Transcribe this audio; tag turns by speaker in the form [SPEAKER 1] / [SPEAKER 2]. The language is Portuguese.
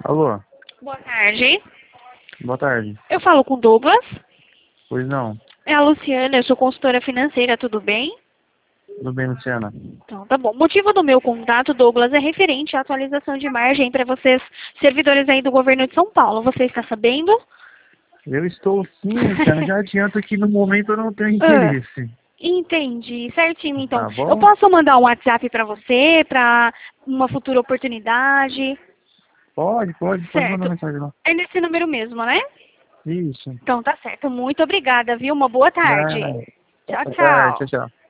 [SPEAKER 1] Alô,
[SPEAKER 2] Boa tarde.
[SPEAKER 1] boa tarde.
[SPEAKER 2] Eu falo com o Douglas.
[SPEAKER 1] Pois não.
[SPEAKER 2] É a Luciana, eu sou consultora financeira, tudo bem?
[SPEAKER 1] Tudo bem, Luciana?
[SPEAKER 2] Então, tá bom. O motivo do meu contato, Douglas, é referente à atualização de margem para vocês, servidores aí do governo de São Paulo. Você está sabendo?
[SPEAKER 1] Eu estou sim, Luciana. Já adianto que no momento eu não tenho
[SPEAKER 2] Ah,
[SPEAKER 1] interesse.
[SPEAKER 2] entendi. Certinho, então.
[SPEAKER 1] Tá
[SPEAKER 2] Eu
[SPEAKER 1] bom?
[SPEAKER 2] posso mandar um WhatsApp para você, para uma futura oportunidade?
[SPEAKER 1] Pode mandar
[SPEAKER 2] Certo.
[SPEAKER 1] mensagem lá.
[SPEAKER 2] É nesse número mesmo, né?
[SPEAKER 1] Isso.
[SPEAKER 2] Então, tá certo. Muito obrigada, viu? Uma boa tarde.
[SPEAKER 1] Ah,
[SPEAKER 2] Tchau,
[SPEAKER 1] boa tarde, tchau,
[SPEAKER 2] tchau.
[SPEAKER 1] tchau.